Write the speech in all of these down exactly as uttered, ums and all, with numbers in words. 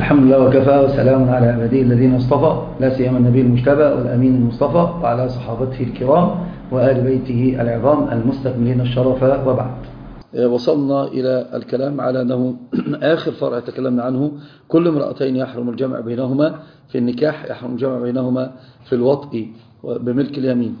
الحمد لله وكفى وسلام على عباده الذين اصطفى، لا سيما النبي المجتبى والأمين المصطفى وعلى صحابته الكرام وآل بيته العظام المستكملين الشرف، وبعد. وصلنا إلى الكلام على أنه آخر فرع تكلمنا عنه كل امرأتين يحرم الجمع بينهما في النكاح، يحرم الجمع بينهما في الوطء بملك اليمين،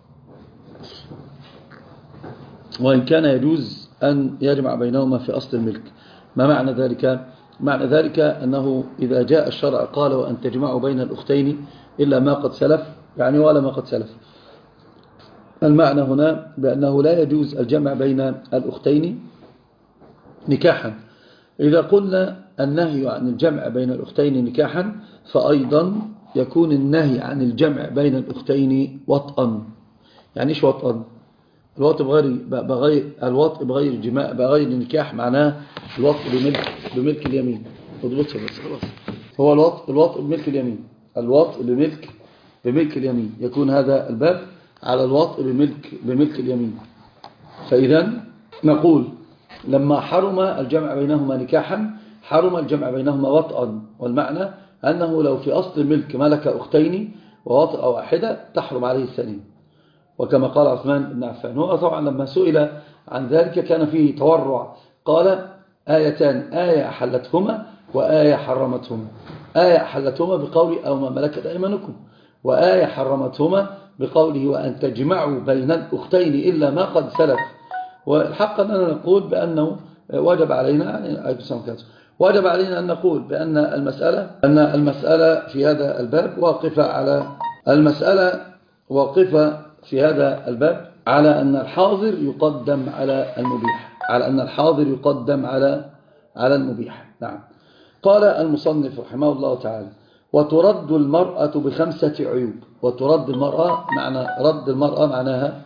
وإن كان يجوز أن يجمع بينهما في أصل الملك. ما معنى ذلك؟ معنى ذلك أنه إذا جاء الشرع قال وأن تجمعوا بين الأختين إلا ما قد سلف، يعني ولا ما قد سلف. المعنى هنا بأنه لا يجوز الجمع بين الأختين نكاحا. إذا قلنا النهي عن الجمع بين الأختين نكاحا، فأيضا يكون النهي عن الجمع بين الأختين وطئا. يعني إيش وطئا؟ الوطء بغير بغير الوطء بغير الجماع بغير النكاح معناه الوطء بملك بملك اليمين. اضبطها بس خلاص. هو الوطء الوطء بملك اليمين، الوطء بملك بملك اليمين، يكون هذا الباب على الوطء بملك بملك اليمين. فإذا نقول لما حرم الجمع بينهما نكاحا حرم الجمع بينهما وطئا، والمعنى أنه لو في أصل الملك ملك أختين ووطأ واحدة تحرم عليه الثانية. وكما قال عثمان بن عفان، هو طبعا لما سئل عن ذلك كان فيه تورع، قال آيتان، آية أحلتهما وآية حرمتهما. آية أحلتهما بقول أو ما ملكت أيمانكم، وآية حرمتهما بقوله وأن تجمعوا بين الأختين إلا ما قد سلف. والحق أننا نقول بأنه وجب علينا وجب علينا أن نقول بأن المسألة أن المسألة في هذا الباب واقفة على المسألة واقفة في هذا الباب على أن الحاضر يقدم على المبيح، على أن الحاضر يقدم على على المبيح. نعم. قال المصنف رحمه الله تعالى: وترد المرأة بخمسة عيوب. وترد المرأة، معنى رد المرأة معناها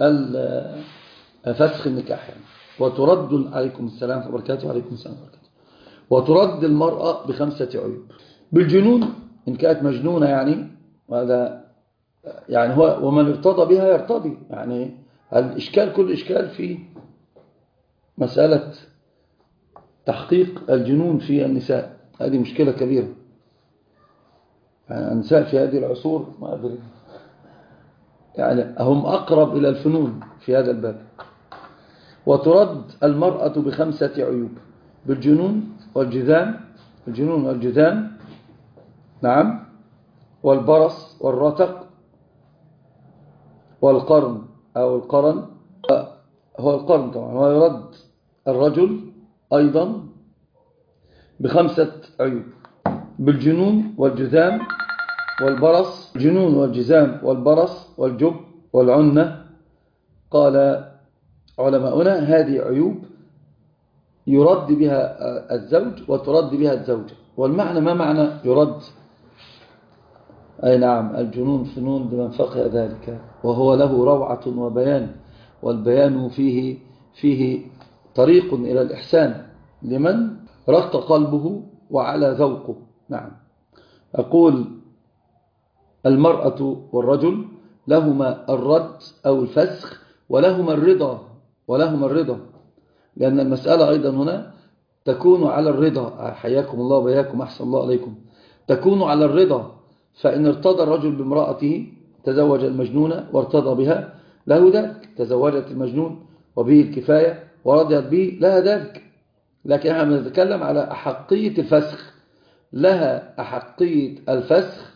فسخ النكاح يعني. وترد عليكم السلام وبركاته وعليكم السلام وبركاته. وترد المرأة بخمسة عيوب: بالجنون إن كانت مجنونة يعني، وهذا يعني هو ومن ارتضى بها يرتضي، يعني الإشكال كل إشكال في مسألة تحقيق الجنون في النساء. هذه مشكلة كبيرة. يعني النساء في هذه العصور ما أدري يعني هم أقرب إلى الفنون في هذا الباب. وترد المرأة بخمسة عيوب: بالجنون والجذام، الجنون والجذام، نعم، والبرص والرتق والقرن أو القرن، هو القرن طبعا. ويرد الرجل أيضا بخمسة عيوب: بالجنون والجذام والبرص، الجنون والجذام والبرص والجب والعنة. قال علماؤنا هذه عيوب يرد بها الزوج وترد بها الزوجة. والمعنى ما معنى يرد؟ أي نعم، الجنون فنون بمن فقه ذلك، وهو له روعة وبيان، والبيان فيه فيه طريق إلى الإحسان لمن رق قلبه وعلى ذوقه. نعم. أقول المرأة والرجل لهما الرد أو الفسخ ولهما الرضا، ولهما الرضا، لأن المسألة أيضا هنا تكون على الرضا. حياكم الله وبياكم، أحسن الله عليكم. تكون على الرضا، فإن ارتضى الرجل بامرأته تزوج المجنونة وارتضى بها له ذلك، تزوجت المجنون وبه الكفاية ورضيت به لها ذلك. لكن احنا نتكلم على أحقية الفسخ، لها أحقية الفسخ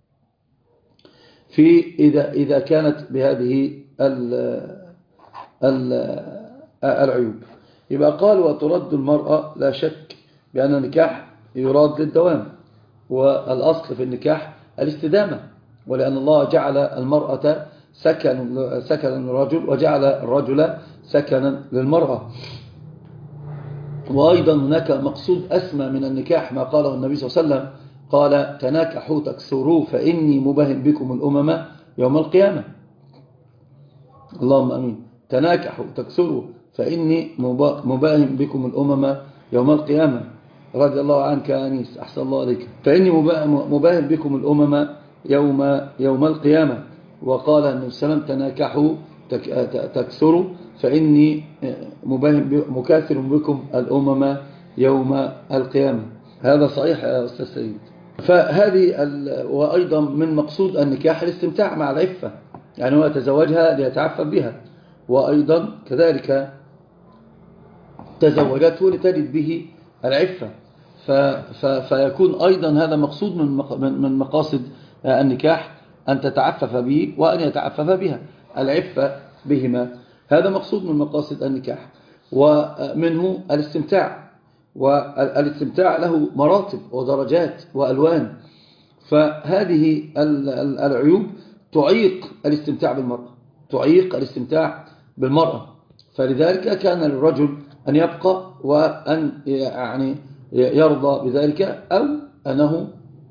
في إذا, إذا كانت بهذه ال ال العيوب. يبقى قال وترد المرأة، لا شك بأن النكاح يراد للدوام، والأصل في النكاح الاستدامة، ولأن الله جعل المرأة سكن سكنا للرجل وجعل الرجل سكنا للمرأة. وأيضا هناك مقصود أسمى من النكاح ما قاله النبي صلى الله عليه وسلم، قال تناكحوا تكثروا فإني مباهم بكم الأمم يوم القيامة. اللهم أمين. تناكحوا تكثروا فإني مباهم بكم الأمم يوم القيامة. رضي الله عنك يا أنيس، أحسن الله عليك. فإني مباهم بكم الأمم يوم يوم القيامة. وقال النبي صلى الله عليه وسلم تناكحوا تكثروا فإني مباهم مكاثر بكم الأمم يوم القيامة. هذا صحيح يا أستاذ سيد. فهذه وأيضا من مقصود النكاح الاستمتاع مع العفة، يعني هو يتزوجها ليتعفف بها، وأيضا كذلك تزوجته لتجد به العفة، فيكون أيضا هذا مقصود من مقاصد النكاح، أن تتعفف به وأن يتعفف بها، العفة بهما، هذا مقصود من مقاصد النكاح. ومنه الاستمتاع، والاستمتاع له مراتب ودرجات وألوان، فهذه العيوب تعيق الاستمتاع بالمرأة، تعيق الاستمتاع بالمرأة فلذلك كان للرجل أن يبقى وأن يعني يرضى بذلك أو أنه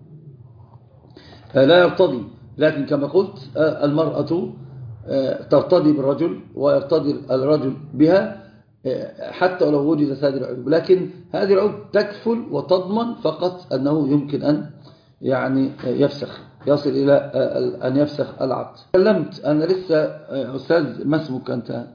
لا يرتضي. لكن كما قلت المرأة ترتضي بالرجل ويرتضي الرجل بها حتى لو وجدت هذه العيوب، لكن هذه العيوب تكفل وتضمن فقط أنه يمكن أن يعني يفسخ، يصل إلى أن يفسخ العقد. تكلمت أنا لسه أستاذ، ما اسمك أنت؟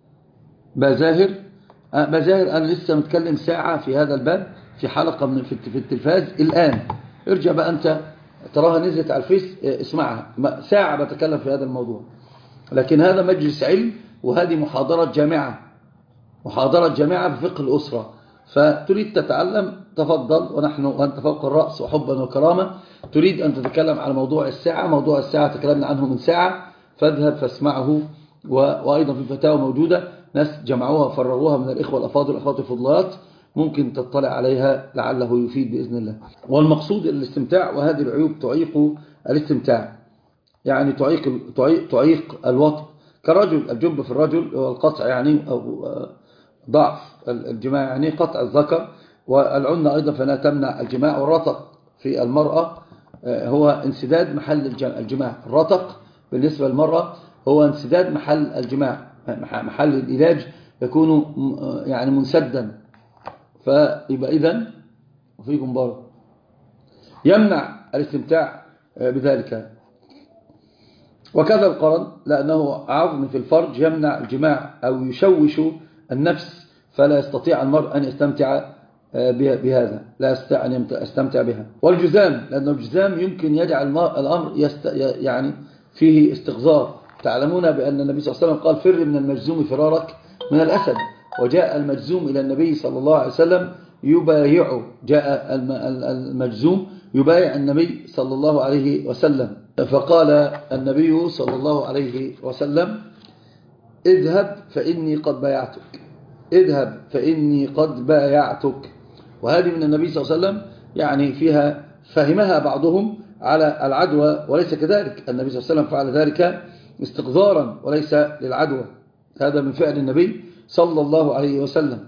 بزاهر. بزاهر أنا لسه متكلم ساعة في هذا الباب في حلقة من في التلفاز الآن، ارجع بقى أنت تراها نزلت على الفيس اسمعها، ساعة بتكلم في هذا الموضوع. لكن هذا مجلس علم وهذه محاضرة جامعة، محاضرة جامعة في فقه الأسرة، فتريد تتعلم تفضل، ونحن وأنت فوق الرأس وحبا وكرامة. تريد أن تتكلم على موضوع الساعة، موضوع الساعة تكلمنا عنه من ساعة، فاذهب فاسمعه. وأيضا في فتاوى موجودة ناس جمعوها وفرغوها من الإخوة الأفاضل والأخوات الفضلات، ممكن تطلع عليها لعله يفيد بإذن الله. والمقصود الاستمتاع، وهذه العيوب تعيق الاستمتاع، يعني تعيق, تعيق, تعيق الوطء. كرجل الجب في الرجل هو القطع، يعني أو ضعف الجماع، يعني قطع الذكر، والعنة أيضا فلا تمنع الجماع. والرتق في المرأة هو انسداد محل الجماع، الرتق بالنسبة للمرأة هو انسداد محل الجماع، محل العلاج يكون يعني منسدا، فيبقى إذن وفيكم بارك يمنع الاستمتاع بذلك. وكذا القرن لأنه عظم في الفرج يمنع الجماع أو يشوش النفس، فلا يستطيع المرء أن يستمتع بهذا، لا يستطيع أن يستمتع بها. والجزام لأن الجزام يمكن يجعل الأمر يست يعني فيه استغزار. تعلمون بأن النبي صلى الله عليه وسلم قال فر من المجزوم فرارك من الأسد، وجاء المجزوم إلى النبي صلى الله عليه وسلم يبايعه، جاء المجزوم يبايع النبي صلى الله عليه وسلم، فقال النبي صلى الله عليه وسلم اذهب فإني قد بايعتك، اذهب فإني قد بايعتك. وهذه من النبي صلى الله عليه وسلم يعني فيها فهمها بعضهم على العدوى، وليس كذلك. النبي صلى الله عليه وسلم فعل ذلك استغذارا وليس للعدوى، هذا من فعل النبي صلى الله عليه وسلم.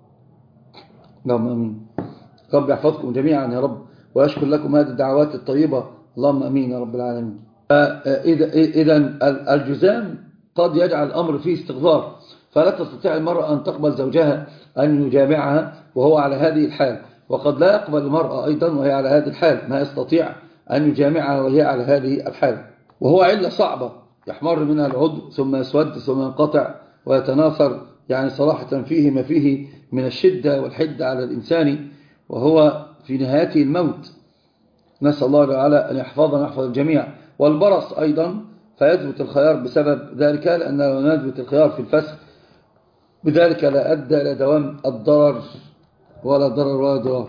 اللهم امين. رب يحفظكم جميعا يا رب، ويشكر لكم هذه الدعوات الطيبة، اللهم امين يا رب العالمين. إذا الجزام قد يجعل الأمر فيه استغذار، فلا تستطيع المرأة أن تقبل زوجها أن يجامعها وهو على هذه الحال، وقد لا يقبل المرأة أيضا وهي على هذه الحال، ما يستطيع أن يجامعها وهي على هذه الحال. وهو علة صعبة يحمر منها العضو ثم يسود ثم ينقطع ويتناثر، يعني صراحة فيه ما فيه من الشدة والحدة على الإنسان، وهو في نهايته الموت. نسأل الله تعالى أن يحفظنا ويحفظ الجميع. والبرص أيضا فيثبت الخيار بسبب ذلك، لأن لو نثبت الخيار في الفسخ بذلك لا أدى إلى دوام الضرر ولا ضرر ولا ضرار.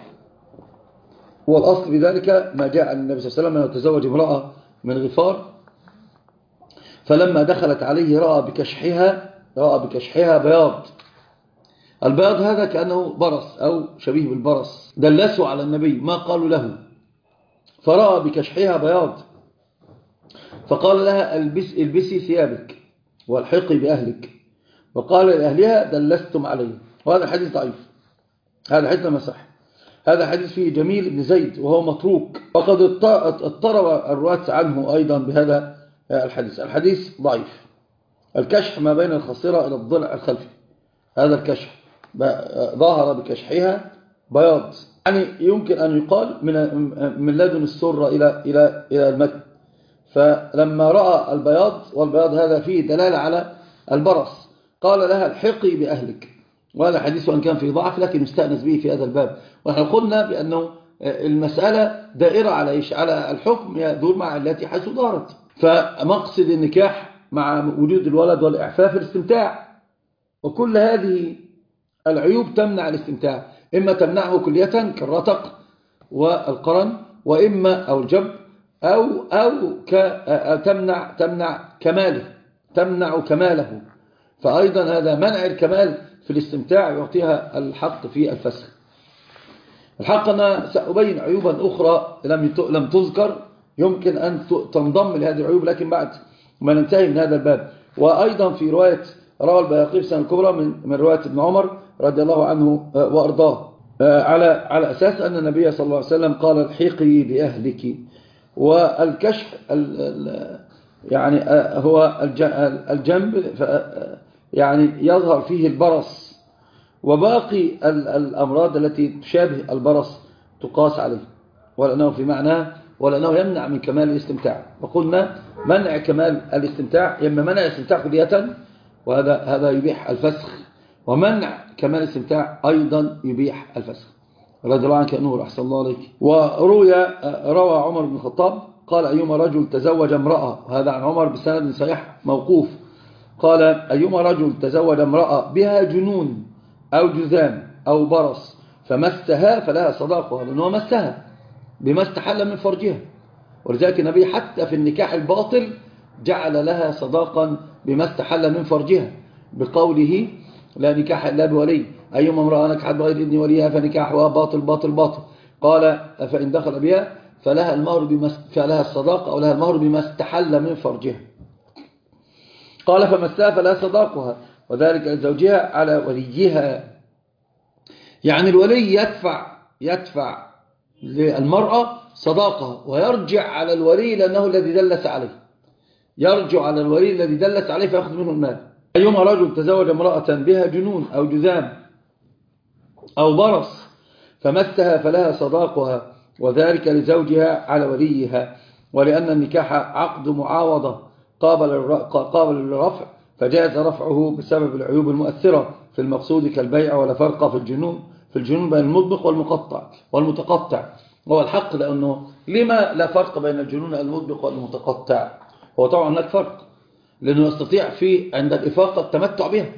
والأصل بذلك ما جاء عن النبي صلى الله عليه وسلم أنه تزوج امرأة من غفار، فلما دخلت عليه رأى بكشحها رأى بكشحها بياض. البياض هذا كأنه برص أو شبيه بالبرص، دلسوا على النبي ما قالوا له، فرأى بكشحها بياض، فقال لها البس البسي ثيابك والحقي بأهلك، وقال لأهلها دلستم عليه. وهذا الحديث ضعيف، هذا حديث ما صح. هذا حديث فيه جميل بن زيد وهو متروك، وقد اضطرب الرواة عنه أيضا بهذا الحديث. الحديث ضعيف. الكشح ما بين الخصرة إلى الضلع الخلفي، هذا الكشح ظاهر بكشحها بياض، يعني يمكن أن يقال من من لدن السرة إلى إلى إلى المتن. فلما رأى البياض، والبياض هذا فيه دلالة على البرص، قال لها الحقي بأهلك، وهذا حديث وأن كان فيه ضعف لكن مستأنس به في هذا الباب. ونحن قلنا بأنه المسألة دائرة على إيش؟ على الحكم يدور مع التي حيث دارت. فمقصد النكاح مع وجود الولد والإعفاف الاستمتاع، وكل هذه العيوب تمنع الاستمتاع، إما تمنعه كلية كالرتق والقرن، وإما أو الجب أو أو تمنع تمنع كماله تمنع كماله. فأيضا هذا منع الكمال في الاستمتاع يعطيها الحق في الفسخ. الحق أنا سأبين عيوبا أخرى لم لم تذكر يمكن أن تنضم لهذه العيوب، لكن بعد ما ننتهي من هذا الباب. وأيضا في رواية روى البيهقي في السنن الكبرى من من رواية ابن عمر رضي الله عنه وأرضاه على على أساس أن النبي صلى الله عليه وسلم قال الحقي بأهلك. والكشف يعني هو الجنب يعني يظهر فيه البرص، وباقي الأمراض التي تشابه البرص تقاس عليه، ولأنه في معناه ولأنه يمنع من كمال الاستمتاع. وقلنا منع كمال الاستمتاع إما منع الاستمتاع كلية، وهذا هذا يبيح الفسخ، ومنع كمال الاستمتاع أيضا يبيح الفسخ. رضي الله عنك يا نور، أحسن الله عليك. وروي روى عمر بن الخطاب قال أيما رجل تزوج امرأة، هذا عن عمر بسند صحيح موقوف، قال أيما رجل تزوج امرأة بها جنون أو جذام أو برص فمسها فلها صداقها، لأنه مسها بما استحل من فرجها. ولذلك النبي حتى في النكاح الباطل جعل لها صداقا بما استحل من فرجها بقوله لا نكاح إلا بولي، أيما امرأة نكحت بغير إذن وليها فنكاحها باطل باطل باطل. قال فإن دخل بها فلها المهر بما فلها الصداقة أو لها المهر بما استحل من فرجها. قال فمسها فلها صداقها، وذلك لزوجها على وليها. يعني الولي يدفع يدفع للمرأة صداقها، ويرجع على الولي لأنه الذي دلس عليه، يرجع على الولي الذي دلس عليه فيأخذ منه المال. أيما رجل تزوج امرأة بها جنون أو جذام أو برص فمسها فلها صداقها، وذلك لزوجها على وليها. ولأن النكاح عقد معاوضة قابل للرفع، فجاز رفعه بسبب العيوب المؤثرة في المقصود كالبيع، ولا فرق في الجنون في الجنون بين المطبق والمقطع والمتقطع. هو الحق لأنه لما لا فرق بين الجنون المطبق والمتقطع؟ هو طبعا هناك فرق، لأنه يستطيع في عند الإفاقة التمتع بها،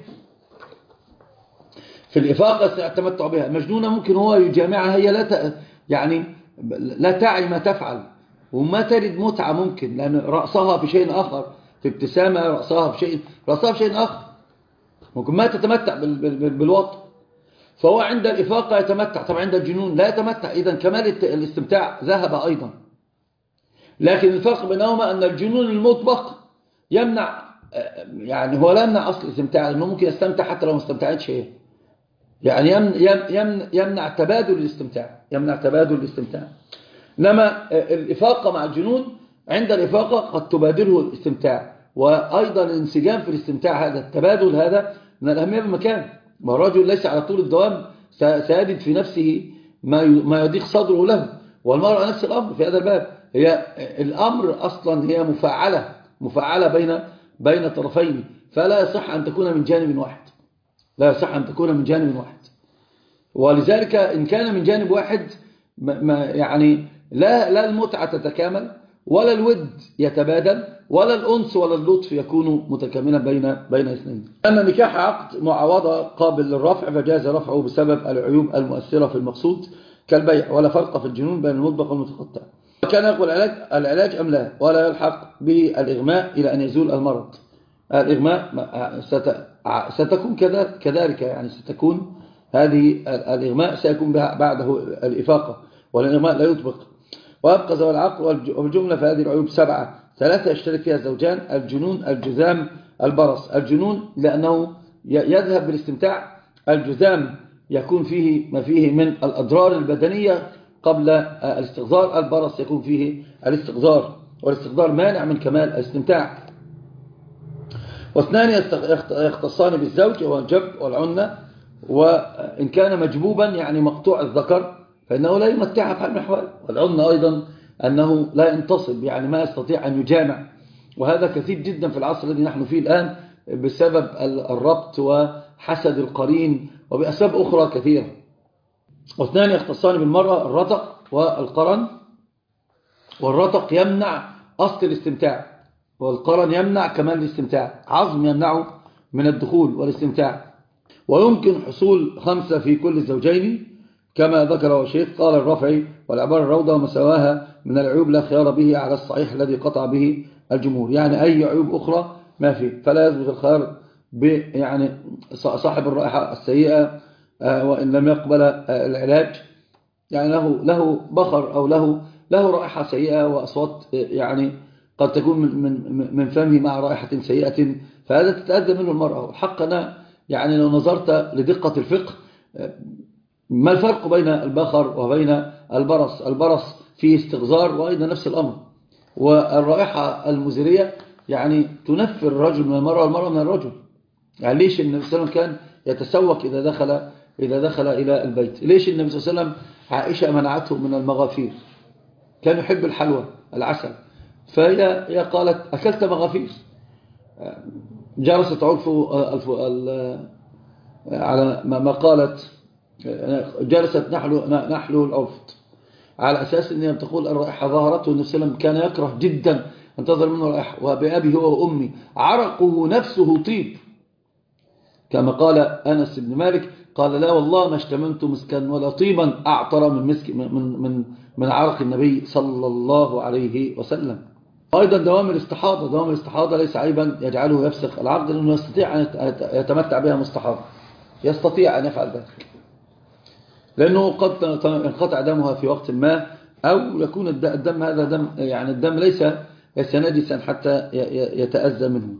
في الإفاقة يستطيع التمتع بها. المجنونة ممكن هو يجامعها هي لا ت... يعني لا تعي ما تفعل وما ترد متعة، ممكن لأن رأسها في شيء آخر، في ابتسامة رأسها في شيء رأسها في شيء آخر، ممكن ما تتمتع بال... بال... بالوطن. فهو عند الإفاقة يتمتع، طبعا عند الجنون لا يتمتع. إذن كمال الاستمتاع ذهب أيضا. لكن الفرق بينهما أن الجنون المطبق يمنع، يعني هو لا يمنع أصل الاستمتاع، لأنه ممكن يستمتع حتى لو ما استمتعتش هي، يعني يمنع, يمنع تبادل الاستمتاع، يمنع تبادل الاستمتاع. إنما الإفاقة مع الجنون عند الإفاقة قد تبادله الاستمتاع، وأيضا الانسجام في الاستمتاع هذا التبادل هذا من الأهمية بمكان. ما الرجل ليس على طول الدوام سيجد في نفسه ما يضيق صدره له، والمرأة نفس الأمر في هذا الباب. هي الأمر أصلا هي مفاعلة مفاعلة بين بين طرفين، فلا يصح أن تكون من جانب واحد، لا يصح أن تكون من جانب واحد. ولذلك إن كان من جانب واحد ما يعني لا لا المتعة تتكامل، ولا الود يتبادل، ولا الأنس ولا اللطف يكون متكاملا بين بين اثنين. أن النكاح عقد معاوضة قابل للرفع، فجاز رفعه بسبب العيوب المؤثرة في المقصود كالبيع، ولا فرق في الجنون بين المطبق والمتقطع. وكان يقول العلاج العلاج أم لا، ولا يلحق بالإغماء إلى أن يزول المرض. الإغماء ستكون كذلك، يعني ستكون هذه الإغماء سيكون بعده الإفاقة، والإغماء لا يطبق. وأبقى ذوي العقل والجملة في هذه العيوب سبعة، ثلاثة يشترك فيها الزوجان: الجنون، الجذام، البرص. الجنون لأنه يذهب بالاستمتاع، الجذام يكون فيه ما فيه من الأضرار البدنية قبل الاستغذار، البرص يكون فيه الاستغذار، والاستغذار مانع من كمال الاستمتاع. واثنان يختصان بالزوج، هو الجب والعنة. وإن كان مجبوبا يعني مقطوع الذكر فإنه لا يمتعها في حال من الأحوال. والعنة أيضا أنه لا ينتصب، يعني ما يستطيع أن يجامع، وهذا كثير جدا في العصر الذي نحن فيه الآن بسبب الربط حسد القرين وبأسباب أخرى كثيرة. واثنان يختصان بالمرأة، الرتق والقرن. والرتق يمنع أصل الاستمتاع، والقرن يمنع كمال الاستمتاع، عظم يمنعه من الدخول والاستمتاع. ويمكن حصول خمسة في كل زوجين كما ذكره الشيخ. قال الرافعي والعبارة الروضة مسواها من العيوب لا خيار به على الصحيح الذي قطع به الجمهور، يعني أي عيوب أخرى ما فيه، فلا يثبت الخيار يعني صاحب الرائحة السيئة وإن لم يقبل العلاج، يعني له له بخر أو له له رائحة سيئة وأصوات يعني قد تكون من من من فمه مع رائحة سيئة، فهذا تتأذى منه المرأة. والحق أنا يعني لو نظرت لدقة الفقه، ما الفرق بين البخر وبين البرص؟ البرص فيه استغزار وأيضا نفس الأمر، والرائحة المزرية يعني تنفر الرجل من المرأة والمرأة من الرجل. يعني ليش النبي صلى الله عليه وسلم كان يتسوق إذا دخل إذا دخل إلى البيت؟ ليش النبي صلى الله عليه وسلم عائشة منعته من المغافير؟ كان يحب الحلوى العسل، فهي قالت أكلت مغافير. جلست عرف على ما قالت، جلست نحلو نحلو العرف على أساس أنها تقول الرائحة ظهرته. والنبي صلى الله عليه وسلم كان يكره جدا أن تظهر منه رائحة، وبأبي هو وأمي عرقه نفسه طيب، كما قال أنس بن مالك قال لا والله ما اشتممت مسكا ولا طيبا أعطر من مسك من من من عرق النبي صلى الله عليه وسلم. أيضا دوام الاستحاضة، دوام الاستحاضة ليس عيبا يجعله يفسخ العقد، لأنه يستطيع أن يتمتع بها مستحاضة، يستطيع أن يفعل ذلك، لأنه قد انقطع دمها في وقت ما، أو يكون الدم هذا دم يعني الدم ليس ليس نجسا حتى يتأذى منه.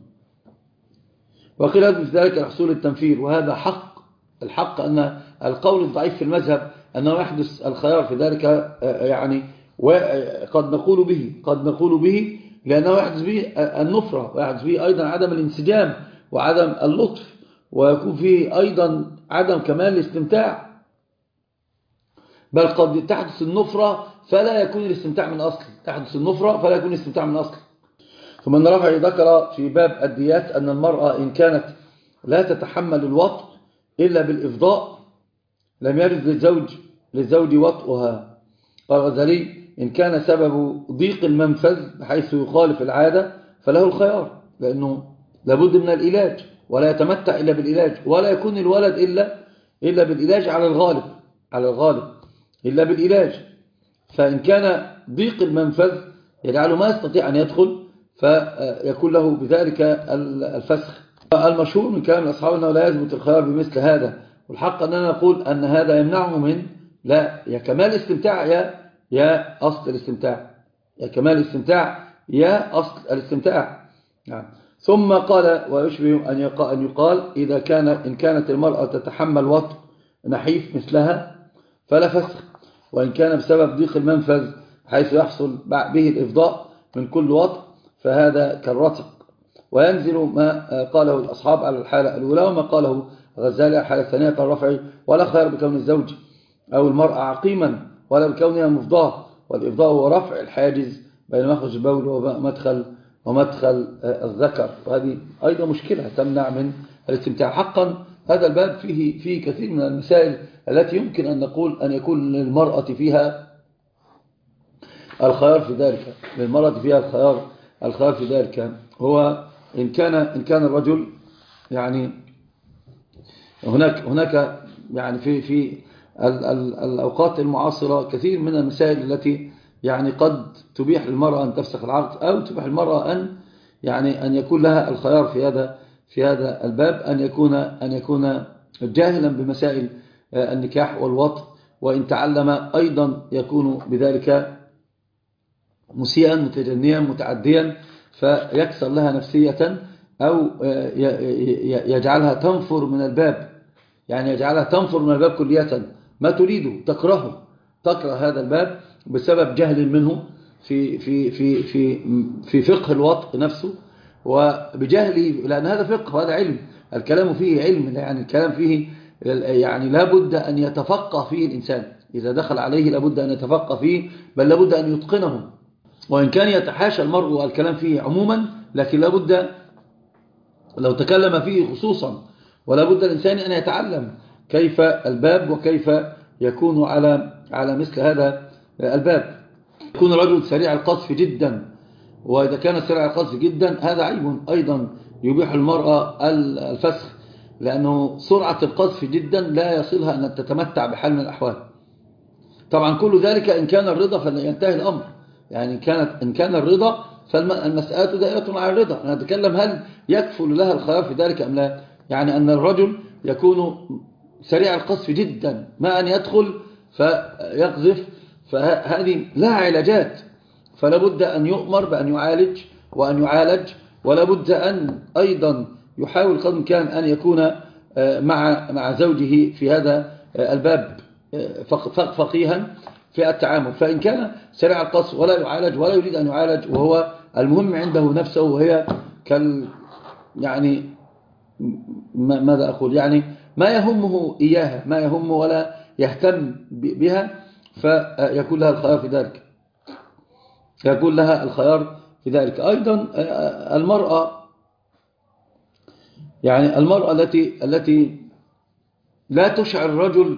وقيل في ذلك الحصول التنفير، وهذا حق. الحق أن القول الضعيف في المذهب أنه يحدث الخيار في ذلك، يعني وقد نقول به قد نقول به لأنه يحدث به النفرة، ويحدث به أيضا عدم الانسجام وعدم اللطف، ويكون فيه أيضا عدم كمال الاستمتاع، بل قد تحدث النفرة فلا يكون الاستمتاع من أصل، تحدث النفرة فلا يكون الاستمتاع من أصل. ثم أن رفعي ذكر في باب الديات أن المرأة إن كانت لا تتحمل الوطء إلا بالإفضاء لم يرد للزوج للزوج وطئها. قال الغزالي إن كان سبب ضيق المنفذ بحيث يخالف العادة فله الخيار، لأنه لابد من العلاج، ولا يتمتع إلا بالعلاج، ولا يكون الولد إلا إلا بالعلاج على الغالب على الغالب إلا بالعلاج. فإن كان ضيق المنفذ يجعله ما يستطيع أن يدخل فيكون له بذلك الفسخ. المشهور من كلام الأصحاب أنه لا يثبت الخيار بمثل هذا، والحق أننا نقول أن هذا يمنعه من لا يا كمال الاستمتاع يا يا أصل الاستمتاع، يا كمال الاستمتاع يا أصل الاستمتاع. يعني ثم قال ويشبه أن يقال, أن يقال إذا كان إن كانت المرأة تتحمل وطء نحيف مثلها فلا فسخ، وإن كان بسبب ضيق المنفذ حيث يحصل به الإفضاء من كل وطء فهذا كالرتق. وينزل ما قاله الأصحاب على الحالة الأولى وما قاله غزالي على الحالة الثانية. قال رفعي ولا خير بكون الزوج أو المرأة عقيما ولا بكونها مفضاة، والإفضاء هو رفع الحاجز بين مخرج البول ومدخل ومدخل الذكر، وهذه أيضا مشكلة تمنع من الاستمتاع. حقا هذا الباب فيه فيه كثير من المسائل التي يمكن أن نقول أن يكون للمرأة فيها الخيار في ذلك للمرأة فيها الخيار الخيار في ذلك هو إن كان إن كان الرجل يعني هناك هناك يعني في في الأوقات المعاصرة كثير من المسائل التي يعني قد تبيح للمرأة أن تفسخ العقد، أو تبيح المرأة أن يعني أن يكون لها الخيار في هذا في هذا الباب، أن يكون أن يكون جاهلا بمسائل النكاح والوطء، وإن تعلم أيضا يكون بذلك مسيئا متجنيا متعديا فيكسر لها نفسية، أو يجعلها تنفر من الباب، يعني يجعلها تنفر من الباب كلية، ما تريده تكرهه تكره هذا الباب بسبب جهل منه في في في في في فقه الوطء نفسه، وبجهله، لأن هذا فقه وهذا علم، الكلام فيه علم، يعني الكلام فيه يعني لابد أن يتفقه فيه الإنسان، إذا دخل عليه لابد أن يتفقه فيه، بل لابد أن يتقنه، وإن كان يتحاشى المرء الكلام فيه عموما، لكن لابد لو تكلم فيه خصوصا ولا بد الإنسان أن يتعلم كيف الباب وكيف يكون على على مثل هذا الباب. يكون رجل سريع القذف جدا، وإذا كان سريع القذف جدا هذا عيب أيضا يبيح المرأة الفسخ، لأنه سرعة القذف جدا لا يصلها أن تتمتع بحال من الأحوال. طبعا كل ذلك إن كان الرضا فلينتهي الأمر، يعني كانت إن كان الرضا فالمسألة دائرة على الرضا. أنا أتكلم هل يكفل لها الخيار في ذلك أم لا؟ يعني أن الرجل يكون سريع القذف جدا، ما أن يدخل فيقذف، فهذه لها علاجات، فلا بد أن يؤمر بأن يعالج وأن يعالج، ولا بد أن أيضا يحاول قدر الإمكان أن يكون مع مع زوجه في هذا الباب فقيها في التعامل. فإن كان سريع القذف ولا يعالج ولا يريد أن يعالج، وهو المهم عنده نفسه وهي كال يعني ماذا أقول يعني ما يهمه إياها، ما يهمه ولا يهتم بها، فيكون لها الخيار في ذلك، يكون لها الخيار في ذلك. أيضا المرأة يعني المرأة التي التي لا تشعر الرجل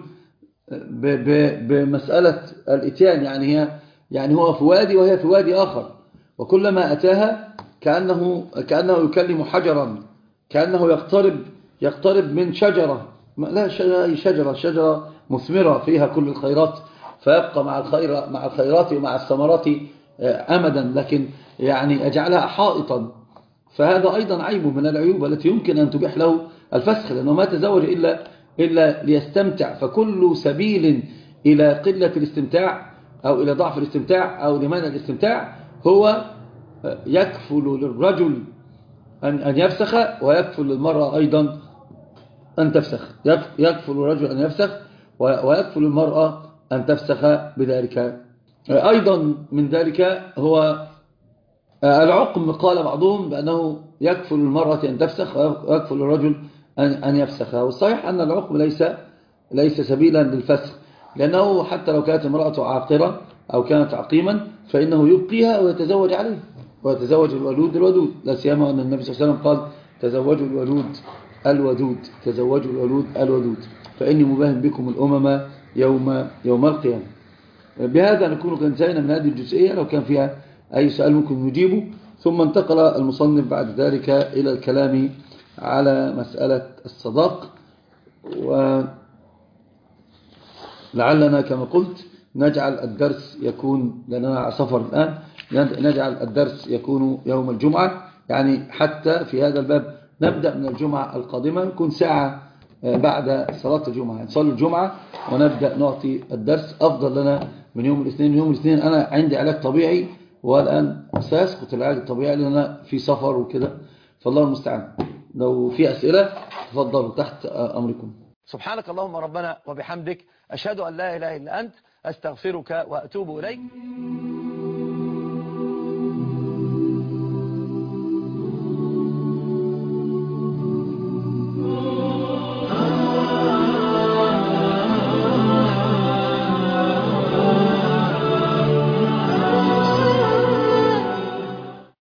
بمسألة الإتيان، يعني هي يعني هو في وادي وهي في وادي آخر، وكلما أتاها كأنه كأنه يكلم حجرا، كأنه يقترب يقترب من شجرة، لا شجرة شجرة مثمرة فيها كل الخيرات، فيبقى مع الخير مع الخيرات ومع الثمرات أمدا، لكن يعني يجعلها حائطا، فهذا أيضا عيب من العيوب التي يمكن أن تبيح له الفسخ، لأنه ما تزوج إلا إلا ليستمتع. فكل سبيل إلى قلة الاستمتاع أو إلى ضعف الاستمتاع أو لمنع الاستمتاع هو يكفل للرجل أن يفسخ، ويكفل للمرأة أيضا أن تفسخ، يكفل الرجل أن يفسخ ويكفل المرأة أن تفسخ بذلك. أيضا من ذلك هو العقم، قال بعضهم بأنه يكفل المرأة أن تفسخ ويكفل الرجل أن يفسخ، والصحيح أن العقم ليس ليس سبيلا للفسخ، لأنه حتى لو كانت امرأة عاقرة أو كانت عقيما فإنه يبقيها ويتزوج عليه، ويتزوج الولود الودود، لا سيما أن النبي صلى الله عليه وسلم قال تزوجوا الولود الودود، تزوجوا الولود الودود فإني مباهم بكم الأمم يوم يوم القيامة. بهذا نكون قد انتهينا من هذه الجزئية، لو كان فيها أي سؤال ممكن نجيبه. ثم انتقل المصنف بعد ذلك إلى الكلام على مسألة الصداق، ولعلنا كما قلت نجعل الدرس يكون، لأننا على سفر الآن، نجعل الدرس يكون يوم الجمعة، يعني حتى في هذا الباب نبدأ من الجمعة القادمة، يكون ساعة بعد صلاة الجمعة نصلي الجمعة ونبدأ نعطي الدرس، أفضل لنا من يوم الاثنين. يوم الاثنين أنا عندي علاج طبيعي، والآن سيسقط العلاج الطبيعي لأننا في سفر وكده، فالله المستعان. لو في أسئلة تفضلوا تحت أمركم. سبحانك اللهم ربنا وبحمدك، أشهد أن لا إله إلا أنت، أستغفرك وأتوب إليك.